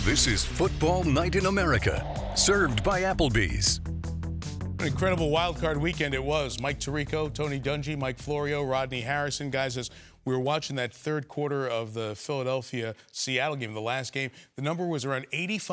This is Football Night in America, served by Applebee's. An incredible wildcard weekend it was. Mike Tirico, Tony Dungy, Mike Florio, Rodney Harrison. Guys, as we were watching that third quarter of the Philadelphia-Seattle game, the last game, the number was around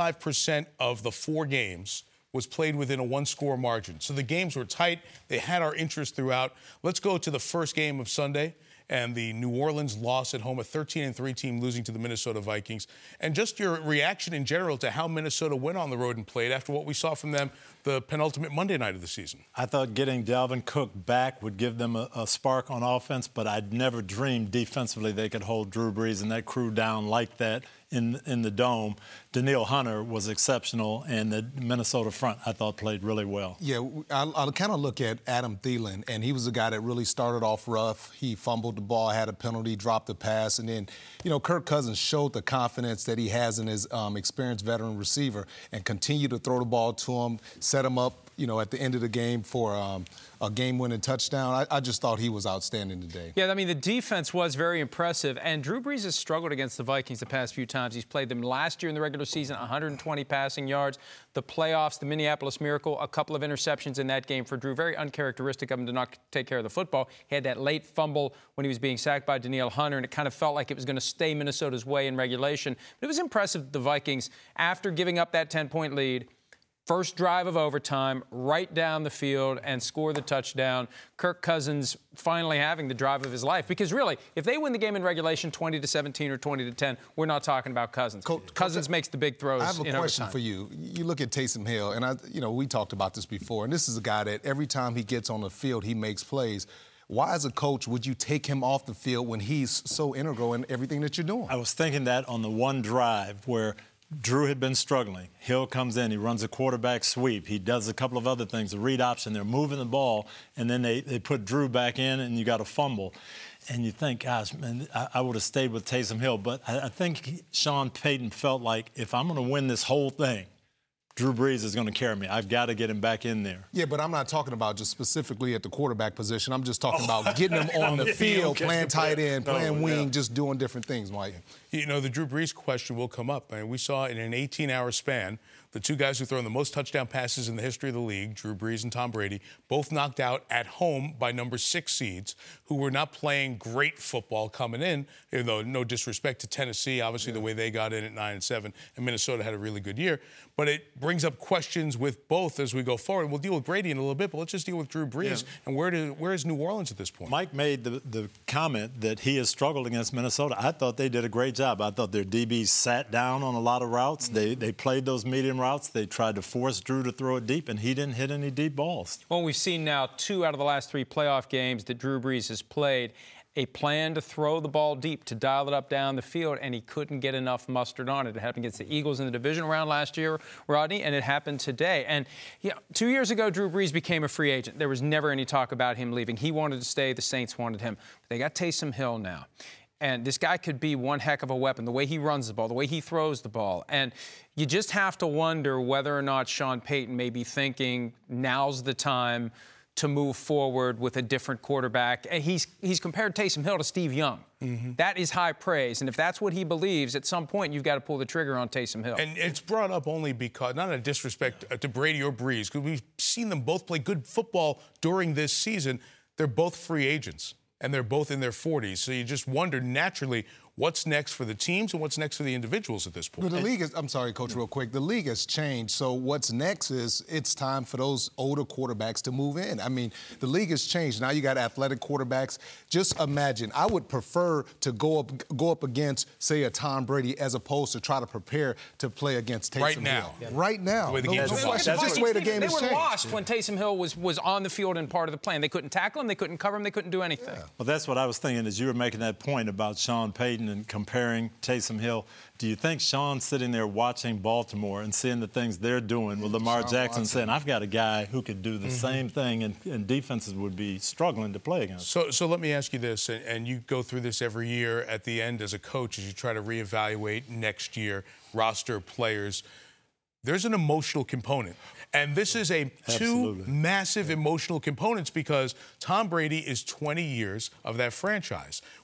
85% of the 4 games was played within a 1-score margin. So the games were tight. They had our interest throughout. Let's go to the first game of Sunday and the New Orleans loss at home, a 13-3 team losing to the Minnesota Vikings. And just your reaction in general to how Minnesota went on the road and played after what we saw from them the penultimate Monday night of the season. I thought getting Dalvin Cook back would give them a spark on offense, but I'd never dreamed defensively they could hold Drew Brees and that crew down like that in the Dome. Danielle Hunter was exceptional, and the Minnesota front, I thought, played really well. Yeah, I'll kind of look at Adam Thielen, and he was a guy that really started off rough. He fumbled the ball, had a penalty, dropped the pass, and then, Kirk Cousins showed the confidence that he has in his experienced veteran receiver and continued to throw the ball to him, set him up, at the end of the game for a game-winning touchdown. I just thought he was outstanding today. Yeah, I mean, the defense was very impressive, and Drew Brees has struggled against the Vikings the past few times. He's played them last year in the regular season, 120 passing yards. The playoffs, the Minneapolis Miracle, a couple of interceptions in that game for Drew. Very uncharacteristic of him to not take care of the football. He had that late fumble when he was being sacked by Danielle Hunter, and it kind of felt like it was going to stay Minnesota's way in regulation. But it was impressive, the Vikings, after giving up that 10-point lead, first drive of overtime, right down the field, and score the touchdown. Kirk Cousins finally having the drive of his life. Because really, if they win the game in regulation 20-17 or 20-10, we're not talking about Cousins. Cousins makes the big throws in overtime. I have a question for you. You look at Taysom Hill, and we talked about this before, and this is a guy that every time he gets on the field, he makes plays. Why, as a coach, would you take him off the field when he's so integral in everything that you're doing? I was thinking that on the one drive where Drew had been struggling. Hill comes in. He runs a quarterback sweep. He does a couple of other things, a read option. They're moving the ball, and then they put Drew back in, and you got a fumble. And you think, gosh, man, I would have stayed with Taysom Hill. But I think Sean Payton felt like, if I'm going to win this whole thing, Drew Brees is going to carry me. I've got to get him back in there. Yeah, but I'm not talking about just specifically at the quarterback position. I'm just talking about getting him on the field, playing tight end, playing wing, just doing different things, Mike. The Drew Brees question will come up. I mean, we saw in an 18-hour span the two guys who've thrown the most touchdown passes in the history of the league, Drew Brees and Tom Brady, both knocked out at home by number 6 seeds who were not playing great football coming in, even though no disrespect to Tennessee, obviously the way they got in at 9-7, and Minnesota had a really good year. But it brings up questions with both as we go forward. We'll deal with Brady in a little bit, but let's just deal with Drew Brees. Yeah. And where is New Orleans at this point? Mike made the comment that he has struggled against Minnesota. I thought they did a great job. I thought their DBs sat down on a lot of routes. They played those medium routes. They tried to force Drew to throw it deep, and he didn't hit any deep balls. Well, we've seen now 2 out of the last 3 playoff games that Drew Brees has played a plan to throw the ball deep, to dial it up down the field, and he couldn't get enough mustard on it. It happened against the Eagles in the division round last year, Rodney, and it happened today. And 2 years ago, Drew Brees became a free agent. There was never any talk about him leaving. He wanted to stay. The Saints wanted him. But they got Taysom Hill now. And this guy could be one heck of a weapon, the way he runs the ball, the way he throws the ball. And you just have to wonder whether or not Sean Payton may be thinking now's the time to move forward with a different quarterback. And he's compared Taysom Hill to Steve Young. Mm-hmm. That is high praise. And if that's what he believes, at some point you've got to pull the trigger on Taysom Hill. And it's brought up only because, not a disrespect to Brady or Brees, because we've seen them both play good football during this season. They're both free agents, and they're both in their 40s. So you just wonder naturally what's next for the teams and what's next for the individuals at this point. But the league I'm sorry, Coach, real quick. The league has changed. So what's next is it's time for those older quarterbacks to move in. I mean, the league has changed. Now you got athletic quarterbacks. Just imagine. I would prefer to go up against, say, a Tom Brady as opposed to try to prepare to play against Taysom Hill. Right now. Yeah. Right now. The way the game's just the way the game has changed. They were lost when Taysom Hill was on the field and part of the plan. They couldn't tackle him. They couldn't cover him. They couldn't do anything. Yeah. Well, that's what I was thinking as you were making that point about Sean Payton and comparing Taysom Hill. Do you think Sean's sitting there watching Baltimore and seeing the things they're doing with Lamar Jackson saying, I've got a guy who could do the same thing, and defenses would be struggling to play against? So let me ask you this, and you go through this every year at the end as a coach as you try to reevaluate next year, roster players. There's an emotional component. And this is two massive emotional components because Tom Brady is 20 years of that franchise.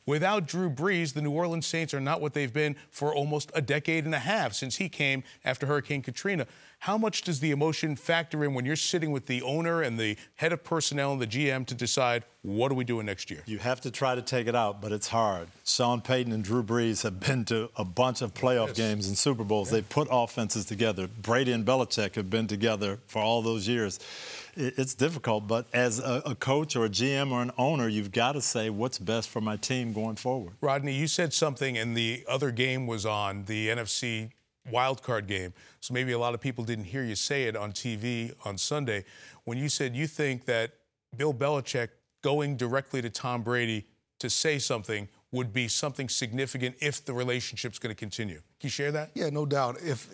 Without Drew Brees, the New Orleans Saints are not what they've been for almost a decade and a half since he came after Hurricane Katrina. How much does the emotion factor in when you're sitting with the owner and the head of personnel and the GM to decide what are we doing next year? You have to try to take it out, but it's hard. Sean Payton and Drew Brees have been to a bunch of playoff games and Super Bowls. They put offenses together. Brady and Belichick have been together for all those years. It's difficult, but as a coach or a GM or an owner, you've got to say what's best for my team going forward. Rodney, you said something, and the other game was on, the NFC wildcard game, so maybe a lot of people didn't hear you say it on TV on Sunday, when you said you think that Bill Belichick going directly to Tom Brady to say something would be something significant if the relationship's going to continue. Can you share that? Yeah, no doubt.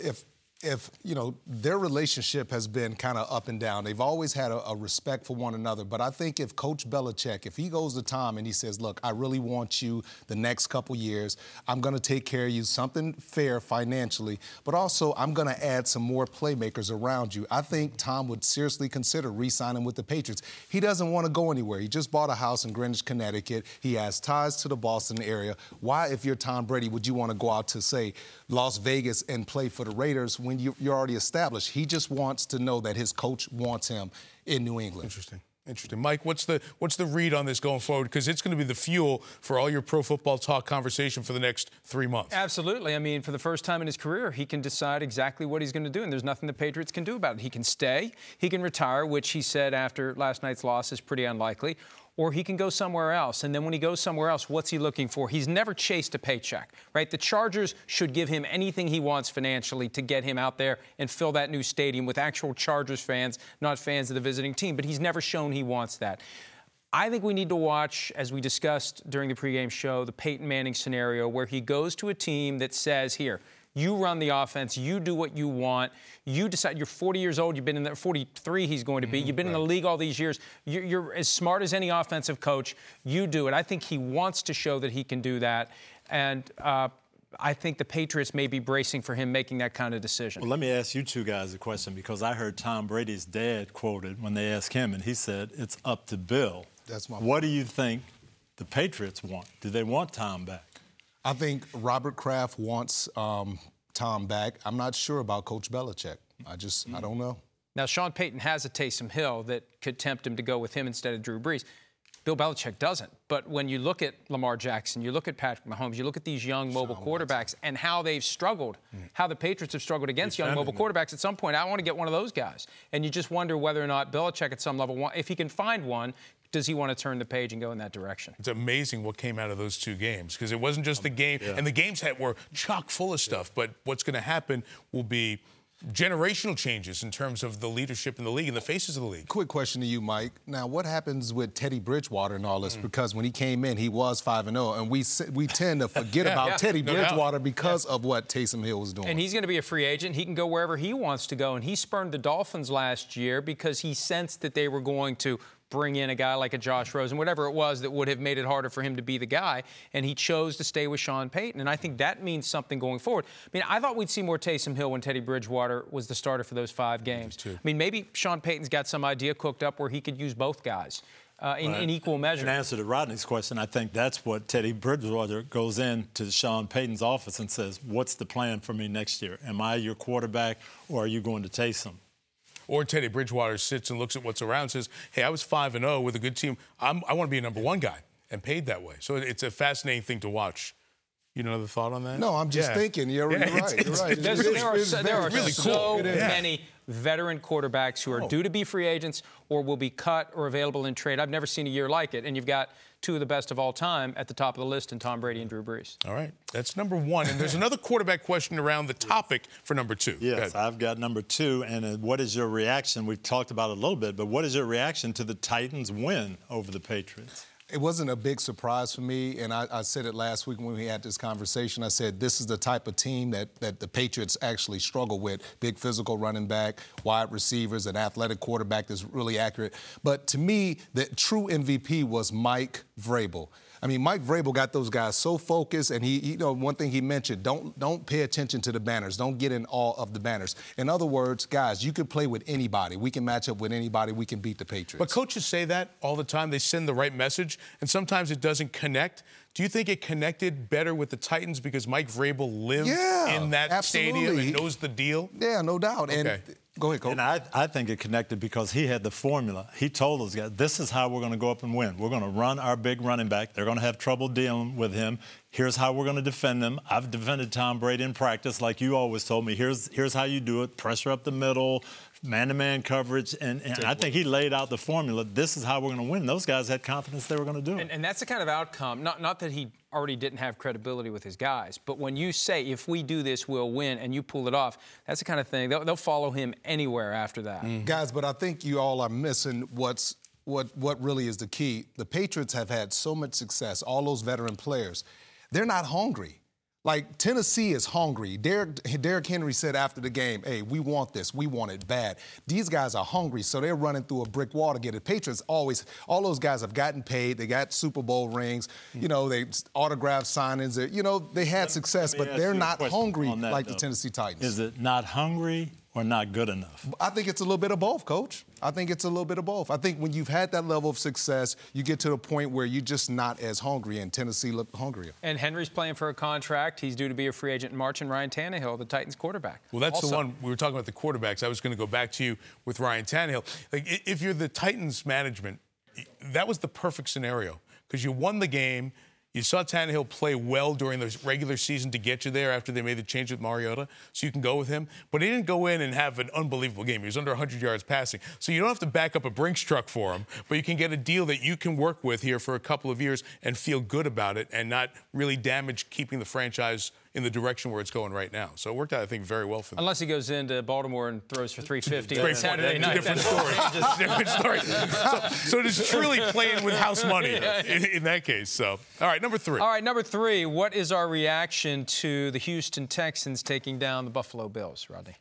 If you know, their relationship has been kind of up and down. They've always had a respect for one another. But I think if Coach Belichick, if he goes to Tom and he says, look, I really want you the next couple years. I'm going to take care of you, something fair financially, but also I'm going to add some more playmakers around you. I think Tom would seriously consider re-signing with the Patriots. He doesn't want to go anywhere. He just bought a house in Greenwich, Connecticut. He has ties to the Boston area. Why, if you're Tom Brady, would you want to go out to, say, Las Vegas and play for the Raiders when you're already established? He just wants to know that his coach wants him in New England. Interesting. Mike, what's the read on this going forward? Because it's going to be the fuel for all your pro football talk conversation for the next 3 months. Absolutely. I mean, for the first time in his career, he can decide exactly what he's going to do, and there's nothing the Patriots can do about it. He can stay, he can retire, which he said after last night's loss is pretty unlikely, or he can go somewhere else. And then when he goes somewhere else, what's he looking for? He's never chased a paycheck, right? The Chargers should give him anything he wants financially to get him out there and fill that new stadium with actual Chargers fans, not fans of the visiting team. But he's never shown he wants that. I think we need to watch, as we discussed during the pregame show, the Peyton Manning scenario where he goes to a team that says, here, you run the offense. You do what you want. You decide. You're 40 years old. You've been in there. 43 he's going to be. You've been in the league all these years. You're as smart as any offensive coach. You do it. I think he wants to show that he can do that. And I think the Patriots may be bracing for him making that kind of decision. Well, let me ask you two guys a question, because I heard Tom Brady's dad quoted when they asked him, and he said, it's up to Bill. What do you think the Patriots want? Do they want Tom back? I think Robert Kraft wants Tom back. I'm not sure about Coach Belichick. I don't know. Now, Sean Payton has a Taysom Hill that could tempt him to go with him instead of Drew Brees. Bill Belichick doesn't. But when you look at Lamar Jackson, you look at Patrick Mahomes, you look at these young mobile quarterbacks and how they've struggled, how the Patriots have struggled against young mobile quarterbacks, at some point, I want to get one of those guys. And you just wonder whether or not Belichick at some level, if he can find one, does he want to turn the page and go in that direction? It's amazing what came out of those two games, because it wasn't just the game, and the games were chock full of stuff, but what's going to happen will be generational changes in terms of the leadership in the league and the faces of the league. Quick question to you, Mike. Now, what happens with Teddy Bridgewater and all this? Because when he came in, he was 5-0, and we tend to forget about Teddy Bridgewater because of what Taysom Hill was doing. And he's going to be a free agent. He can go wherever he wants to go, and he spurned the Dolphins last year because he sensed that they were going to bring in a guy like a Josh Rosen, whatever it was that would have made it harder for him to be the guy, and he chose to stay with Sean Payton. And I think that means something going forward. I mean, I thought we'd see more Taysom Hill when Teddy Bridgewater was the starter for those 5 games. I mean, maybe Sean Payton's got some idea cooked up where he could use both guys in equal measure. In answer to Rodney's question, I think that's what Teddy Bridgewater goes into Sean Payton's office and says, what's the plan for me next year? Am I your quarterback, or are you going to Taysom? Or Teddy Bridgewater sits and looks at what's around and says, hey, I was 5-0 with a good team. I want to be a number 1 guy and paid that way. So it's a fascinating thing to watch. You know, another thought on that? No, I'm just thinking. You're right. There are really so many veteran quarterbacks who are due to be free agents or will be cut or available in trade. I've never seen a year like it. And you've got 2 of the best of all time at the top of the list in Tom Brady and Drew Brees. All right. That's number 1. And there's another quarterback question around the topic for number 2. Yes, I've got number 2. And what is your reaction? We've talked about it a little bit, but what is your reaction to the Titans' win over the Patriots? It wasn't a big surprise for me, and I said it last week when we had this conversation. I said this is the type of team that the Patriots actually struggle with. Big physical running back, wide receivers, an athletic quarterback that's really accurate. But to me, the true MVP was Mike Vrabel. I mean, Mike Vrabel got those guys so focused, and one thing he mentioned, don't pay attention to the banners. Don't get in all of the banners. In other words, guys, you can play with anybody. We can match up with anybody. We can beat the Patriots. But coaches say that all the time. They send the right message, and sometimes it doesn't connect. Do you think it connected better with the Titans because Mike Vrabel lived in that stadium and knows the deal? Yeah, no doubt. Okay. And go ahead, Coach. And I think it connected because he had the formula. He told us, guys, this is how we're going to go up and win. We're going to run our big running back. They're going to have trouble dealing with him. Here's how we're going to defend him. I've defended Tom Brady in practice, like you always told me. Here's how you do it. Pressure up the middle, man-to-man coverage. And I think he laid out the formula. This is how we're going to win. Those guys had confidence they were going to do it. And that's the kind of outcome, not that he already didn't have credibility with his guys, but when you say, if we do this, we'll win, and you pull it off, that's the kind of thing. They'll follow him anywhere after that. Guys, but I think you all are missing what really is the key. The Patriots have had so much success, all those veteran players. They're not hungry. Like, Tennessee is hungry. Derrick Henry said after the game, hey, we want this. We want it bad. These guys are hungry, so they're running through a brick wall to get it. Patriots always, all those guys have gotten paid. They got Super Bowl rings. You know, they autograph signings. They had success, but they're not hungry like the Tennessee Titans. Is it not hungry or not good enough? I think it's a little bit of both, Coach. I think it's a little bit of both. I think when you've had that level of success, you get to the point where you're just not as hungry, and Tennessee looked hungrier. And Henry's playing for a contract. He's due to be a free agent in March, and Ryan Tannehill, the Titans quarterback. Well, that's the one. We were talking about the quarterbacks. I was going to go back to you with Ryan Tannehill. Like, if you're the Titans management, that was the perfect scenario because you won the game. You saw Tannehill play well during the regular season to get you there after they made the change with Mariota, so you can go with him. But he didn't go in and have an unbelievable game. He was under 100 yards passing. So you don't have to back up a Brinks truck for him, but you can get a deal that you can work with here for a couple of years and feel good about it and not really damage keeping the franchise in the direction where it's going right now. So it worked out, I think, very well for them. Unless he goes into Baltimore and throws for 350 on Saturday night. Different story. Different story. So it is truly playing with house money in that case. So, all right, number 3. All right, number 3. What is our reaction to the Houston Texans taking down the Buffalo Bills, Rodney?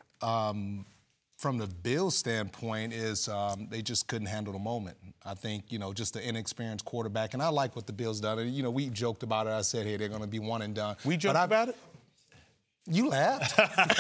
From the Bills' standpoint is they just couldn't handle the moment. I think, just the inexperienced quarterback. And I like what the Bills done. And, we joked about it. I said, hey, they're going to be one and done. We joked about it? You laughed.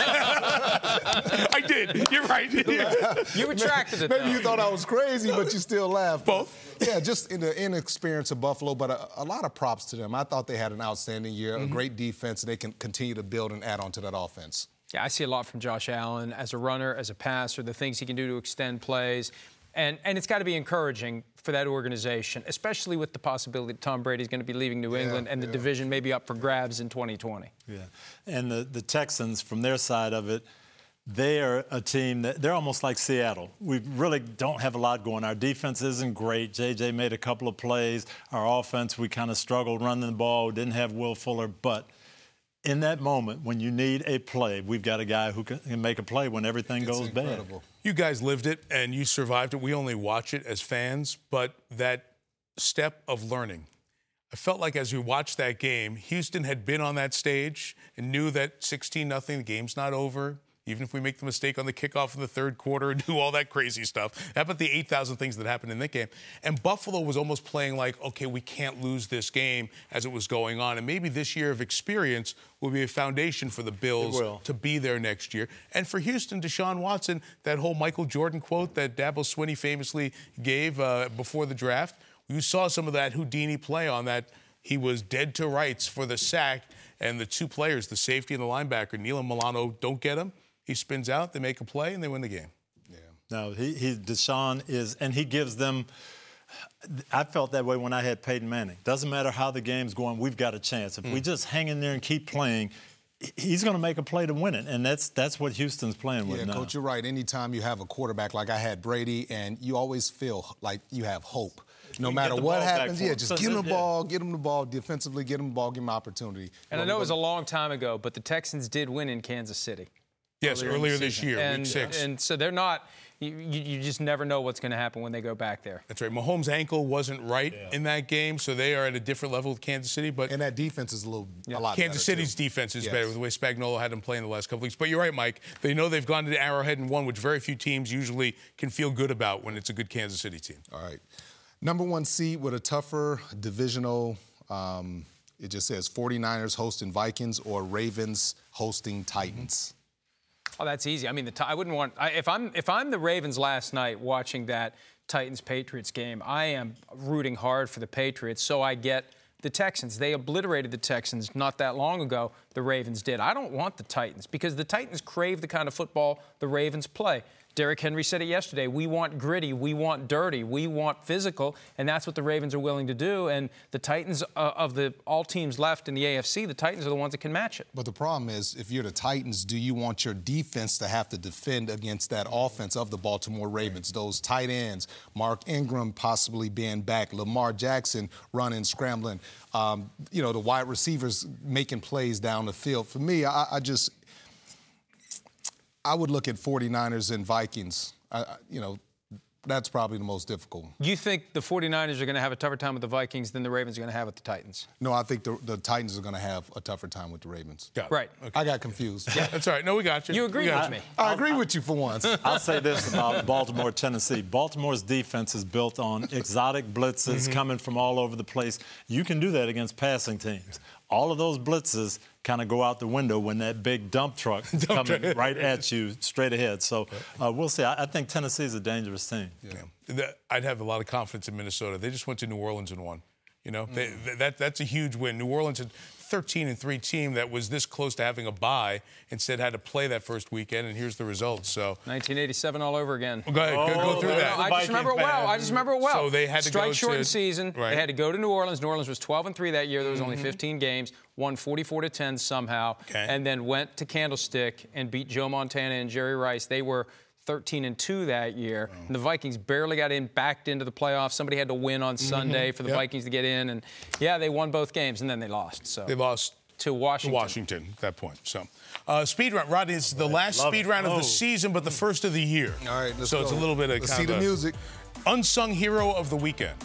I did. You're right. You retracted it, Maybe you thought I was crazy, but you still laughed. Both. Yeah, just in the inexperience of Buffalo, but a lot of props to them. I thought they had an outstanding year, a great defense, and they can continue to build and add on to that offense. Yeah, I see a lot from Josh Allen as a runner, as a passer, the things he can do to extend plays. And it's got to be encouraging for that organization, especially with the possibility that Tom Brady's going to be leaving New England and the division may be up for grabs in 2020. Yeah, and the Texans, from their side of it, they are a team that they're almost like Seattle. We really don't have a lot going. Our defense isn't great. J.J. made a couple of plays. Our offense, we kind of struggled running the ball. Didn't have Will Fuller, but in that moment, when you need a play, we've got a guy who can make a play when everything goes bad. You guys lived it, and you survived it. We only watch it as fans, but that step of learning. I felt like as we watched that game, Houston had been on that stage and knew that 16-0, the game's not over. Even if we make the mistake on the kickoff in the third quarter and do all that crazy stuff. How about the 8,000 things that happened in that game? And Buffalo was almost playing like, okay, we can't lose this game as it was going on. And maybe this year of experience will be a foundation for the Bills to be there next year. And for Houston, Deshaun Watson, that whole Michael Jordan quote that Dabo Swinney famously gave before the draft, you saw some of that Houdini play on that. He was dead to rights for the sack. And the two players, the safety and the linebacker, Neil and Milano, don't get him. He spins out, they make a play, and they win the game. Yeah. No, Deshaun is, and he gives them. I felt that way when I had Peyton Manning. Doesn't matter how the game's going, we've got a chance. If we just hang in there and keep playing, he's going to make a play to win it, and that's what Houston's playing with now. Yeah, Coach, you're right. Anytime you have a quarterback like I had Brady, and you always feel like you have hope. No matter what happens, just give him the ball, get him the ball defensively, get him the ball, give him opportunity. And I know it was a long time ago, but the Texans did win in Kansas City. Yes, earlier this year, week 6. And so they're not – you just never know what's going to happen when they go back there. That's right. Mahomes' ankle wasn't right in that game, so they are at a different level with Kansas City. But and that defense is a lot better, Kansas City's defense is better with the way Spagnuolo had them play in the last couple weeks. But you're right, Mike. They know they've gone to Arrowhead and won, which very few teams usually can feel good about when it's a good Kansas City team. All right. Number 1 seed with a tougher divisional It just says 49ers hosting Vikings or Ravens hosting Titans. Oh, that's easy. I mean, I wouldn't want. If I'm the Ravens last night watching that Titans-Patriots game, I am rooting hard for the Patriots. So I get the Texans. They obliterated the Texans not that long ago. The Ravens did. I don't want the Titans because the Titans crave the kind of football the Ravens play. Derrick Henry said it yesterday. We want gritty. We want dirty. We want physical. And that's what the Ravens are willing to do. And the Titans, of the all teams left in the AFC, the Titans are the ones that can match it. But the problem is, if you're the Titans, do you want your defense to have to defend against that offense of the Baltimore Ravens? Those tight ends, Mark Ingram possibly being back, Lamar Jackson running, scrambling, the wide receivers making plays down the field. For me, I would look at 49ers and Vikings. That's probably the most difficult. You think the 49ers are going to have a tougher time with the Vikings than the Ravens are going to have with the Titans? No, I think the Titans are going to have a tougher time with the Ravens. Right. Okay. I got confused. Yeah, that's all right. No, we got you. You agree with me. I agree with you for once. I'll say this about Baltimore, Tennessee. Baltimore's defense is built on exotic blitzes coming from all over the place. You can do that against passing teams. All of those blitzes kind of go out the window when that big dump truck is coming right at you straight ahead. So we'll see. I think Tennessee is a dangerous team. Yeah. I'd have a lot of confidence in Minnesota. They just went to New Orleans and won. That's a huge win. New Orleans had 13-3 team that was this close to having a bye, instead had to play that first weekend, and here's the results. So 1987 all over again. Go ahead, go through that. I just remember it well. So they had to strike shortened season. Right. They had to go to New Orleans. New Orleans was 12-3 that year. There was only 15 games. Won 44-10 somehow, and then went to Candlestick and beat Joe Montana and Jerry Rice. They were 13-2 that year. And the Vikings barely got backed into the playoffs. Somebody had to win on Sunday for the Vikings to get in. And, they won both games, and then they lost. So they lost to Washington. At that point. So, speed round. Rodney, it's the last speed round of the season, but the first of the year. All right, let's go. So it's a little bit of let's see the music. Unsung hero of the weekend.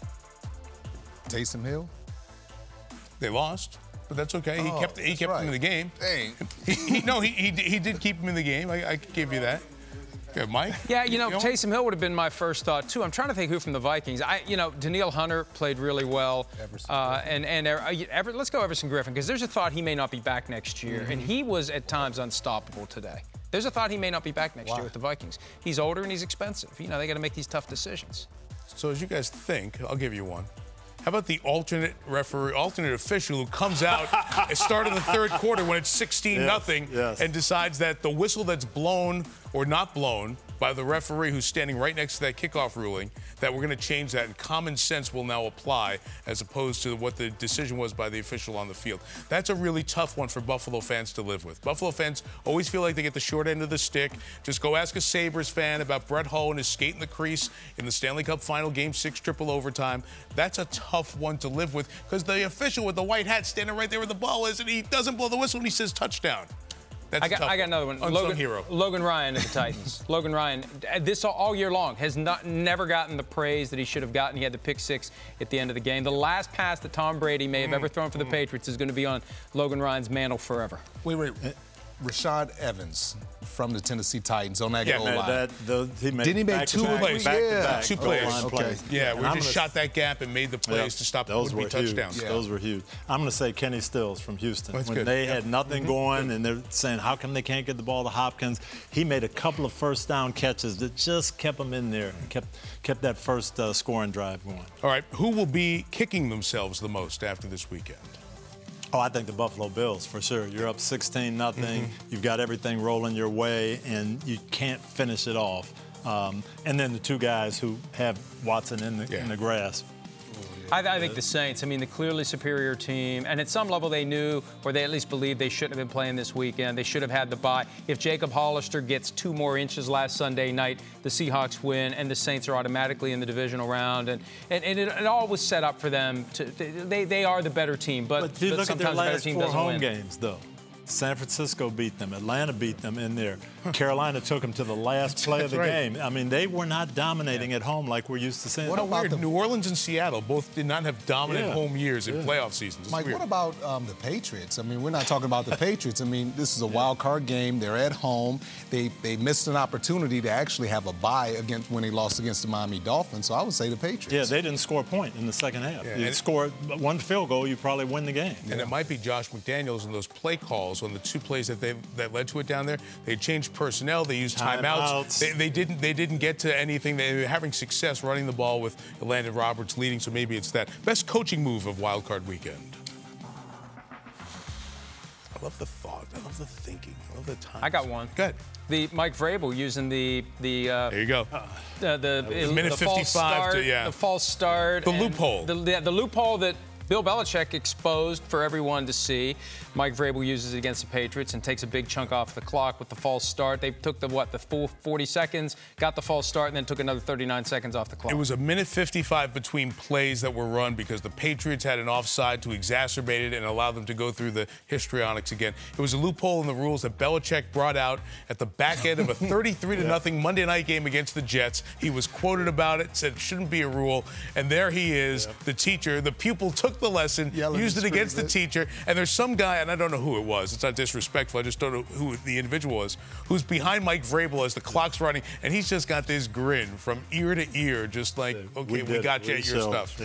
Taysom Hill. They lost. But that's okay. He kept him in the game. Dang. He did keep him in the game. I give you that. Yeah, Mike? Yeah, Taysom Hill would have been my first thought, too. I'm trying to think who from the Vikings. Danielle Hunter played really well. Let's go Everson Griffin, because there's a thought he may not be back next year. And he was, at times, unstoppable today. There's a thought he may not be back next year with the Vikings. He's older and he's expensive. They got to make these tough decisions. So as you guys think, I'll give you one. How about the alternate official who comes out at the start of the third quarter when it's 16-0 and decides that the whistle that's blown or not blown by the referee who's standing right next to that kickoff ruling, that we're going to change that and common sense will now apply as opposed to what the decision was by the official on the field. That's a really tough one for Buffalo fans to live with. Buffalo fans always feel like they get the short end of the stick. Just go ask a Sabres fan about Brett Hull and his skate in the crease in the Stanley Cup Final Game 6 triple overtime. That's a tough one to live with because the official with the white hat standing right there where the ball is and he doesn't blow the whistle and he says touchdown. I got another one. Logan Ryan at the Titans. Logan Ryan, this all year long, has never gotten the praise that he should have gotten. He had the pick six at the end of the game. The last pass that Tom Brady may have ever thrown for the Patriots is going to be on Logan Ryan's mantle forever. Wait. Rashad Evans from the Tennessee Titans on that goal line. Didn't he make two plays? Two plays. Okay. Yeah, we just shot that gap and made the plays to stop those would-be touchdowns. Yeah. Those were huge. I'm going to say Kenny Stills from Houston. That's when good. They had nothing going and they're saying, how come they can't get the ball to Hopkins? He made a couple of first down catches that just kept them in there and kept that first scoring drive going. All right, who will be kicking themselves the most after this weekend? Oh, I think the Buffalo Bills, for sure. You're up 16-0. You've got everything rolling your way, and you can't finish it off. And then the two guys who have Watson in the grasp. I think the Saints, the clearly superior team, and at some level they knew, or they at least believed they shouldn't have been playing this weekend. They should have had the bye. If Jacob Hollister gets 2 more inches last Sunday night, the Seahawks win, and the Saints are automatically in the divisional round. And it all was set up for them. They are the better team, but you look at their last 4 home win. games, though. San Francisco beat them. Atlanta beat them in there. Carolina took them to the last play of the game. I mean, they were not dominating at home like we're used to seeing. What about New Orleans and Seattle both did not have dominant home years in playoff seasons. Mike, what about the Patriots? I mean, we're not talking about the Patriots. I mean, this is a wild card game. They're at home. They missed an opportunity to actually have a bye when they lost against the Miami Dolphins. So I would say the Patriots. Yeah, they didn't score a point in the second half. You score one field goal, you probably win the game. And it might be Josh McDaniels and those play calls on the 2 plays that led to it down there. They changed personnel. They used timeouts. They didn't get to anything. They were having success running the ball with Landon Roberts leading. So maybe it's that best coaching move of Wild Card Weekend. I love the thought. I love the thinking. I love the time. I got one. Good. The Mike Vrabel using the there you go. The minute the 55 false start, the false start. The loophole. The loophole that Bill Belichick exposed for everyone to see. Mike Vrabel uses it against the Patriots and takes a big chunk off the clock with the false start. They took the full 40 seconds, got the false start, and then took another 39 seconds off the clock. It was a minute 55 between plays that were run because the Patriots had an offside to exacerbate it and allow them to go through the histrionics again. It was a loophole in the rules that Belichick brought out at the back end of a 33-0 Monday night game against the Jets. He was quoted about it, said it shouldn't be a rule, and there he is, the teacher. The pupil took the lesson, used it against the teacher, and there's some guy, and I don't know who it was. It's not disrespectful. I just don't know who the individual was, who's behind Mike Vrabel as the clock's running, and he's just got this grin from ear to ear, just like, okay, we got you at your stuff.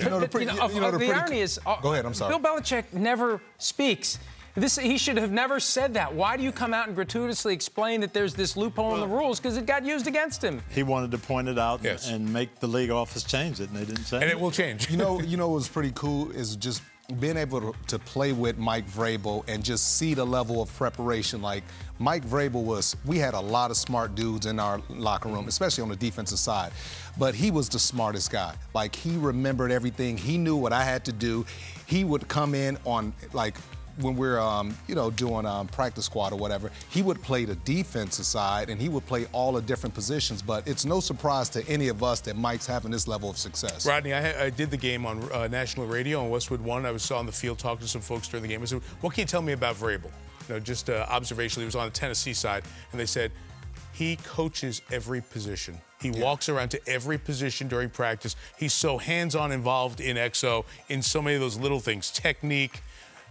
The irony is, go ahead, I'm sorry. Bill Belichick never speaks. He should have never said that. Why do you come out and gratuitously explain that there's this loophole in the rules? Because it got used against him. He wanted to point it out and make the league office change it, and they didn't change it. And it will change. You know what's pretty cool is just being able to play with Mike Vrabel and just see the level of preparation. Like, Mike Vrabel we had a lot of smart dudes in our locker room, especially on the defensive side, but he was the smartest guy. Like, he remembered everything. He knew what I had to do. He would come in on, like, when we're, doing practice squad or whatever, he would play the defensive side and he would play all the different positions. But it's no surprise to any of us that Mike's having this level of success. Rodney, I did the game on national radio on Westwood One. I was on the field talking to some folks during the game. I said, what can you tell me about Vrabel? Just observationally, he was on the Tennessee side, and they said, he coaches every position. He walks around to every position during practice. He's so hands-on involved in XO in so many of those little things, technique,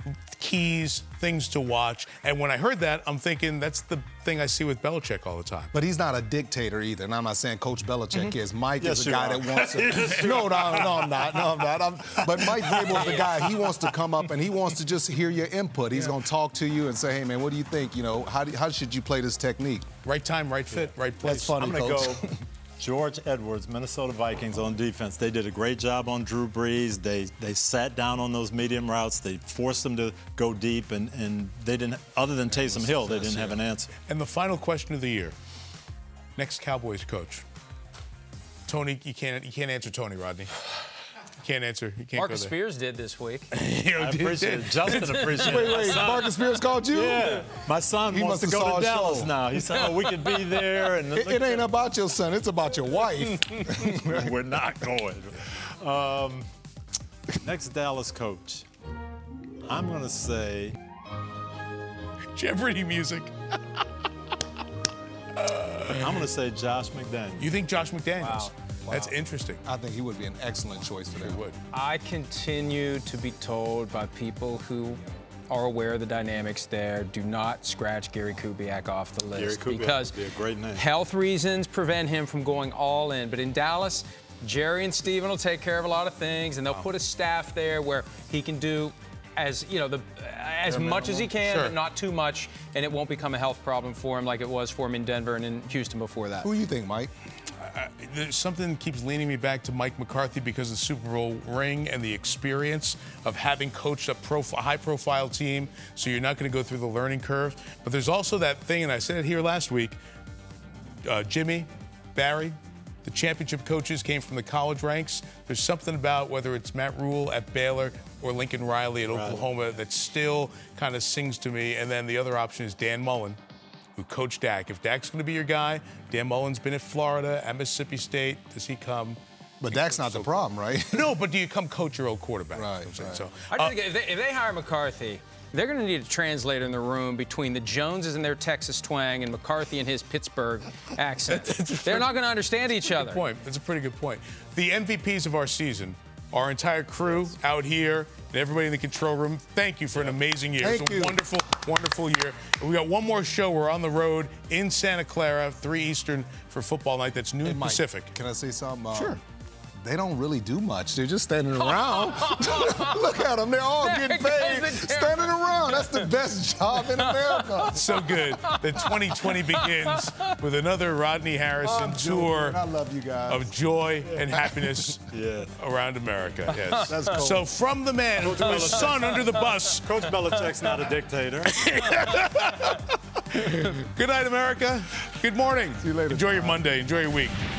keys, things to watch. And when I heard that, I'm thinking that's the thing I see with Belichick all the time. But he's not a dictator either. And I'm not saying Coach Belichick is. Mike is a guy that wants to. No, I'm not. But Mike Vrabel is the guy. He wants to come up and he wants to just hear your input. He's going to talk to you and say, hey, man, what do you think? How should you play this technique? Right time, right fit, right place. That's funny, I'm going to Coach. go George Edwards, Minnesota Vikings on defense. They did a great job on Drew Brees. They sat down on those medium routes. They forced them to go deep, and they didn't, other than Taysom Hill, they didn't have an answer. And the final question of the year. Next Cowboys coach. Tony, you can't answer Tony, Rodney. Can't answer. You can't. Marcus Spears did this week. I appreciate it. Justin appreciates it. Wait, Marcus Spears called you? Yeah. My son wants to go to Dallas now. He said, we could be there. And it ain't about your son. It's about your wife. We're not going. Next Dallas coach. I'm going to say... Jeopardy music. I'm going to say Josh McDaniels. You think Josh McDaniels? Wow. That's interesting. I think he would be an excellent choice for that. He would. I continue to be told by people who are aware of the dynamics there, do not scratch Gary Kubiak off the list. Gary Kubiak because would be a great name. Health reasons prevent him from going all in. But in Dallas, Jerry and Steven will take care of a lot of things, and they'll put a staff there where he can do as much as he can, but not too much, and it won't become a health problem for him like it was for him in Denver and in Houston before that. Who do you think, Mike? There's something that keeps leaning me back to Mike McCarthy because of the Super Bowl ring and the experience of having coached a high-profile team, so you're not going to go through the learning curve. But there's also that thing, and I said it here last week, Jimmy, Barry, the championship coaches came from the college ranks. There's something about whether it's Matt Rule at Baylor or Lincoln Riley at Oklahoma that still kind of sings to me. And then the other option is Dan Mullen, who coached Dak. If Dak's going to be your guy, Dan Mullen's been at Florida, at Mississippi State. Does he come? But Dak's not the problem, right? No, but do you come coach your old quarterback? Right. So, I think if they hire McCarthy, They're going to need a translator in the room between the Joneses and their Texas twang and McCarthy and his Pittsburgh accent. They're not going to understand each other. That's a pretty good point. The MVPs of our season, our entire crew out here, and everybody in the control room, thank you for an amazing year. Thank you. Wonderful, wonderful year. And we got one more show. We're on the road in Santa Clara, 3 Eastern for football night. That's noon Mike, Pacific. Can I say something? Sure. They don't really do much. They're just standing around. Look at them. They're all getting paid standing around. That's the best job in America. So good that 2020 begins with another Rodney Harrison tour I love you guys. of joy and happiness around America. Yes. That's cool. So from the man who threw his son under the bus. Coach Belichick's not a dictator. Good night, America. Good morning. See you later. Enjoy your Monday. Enjoy your week.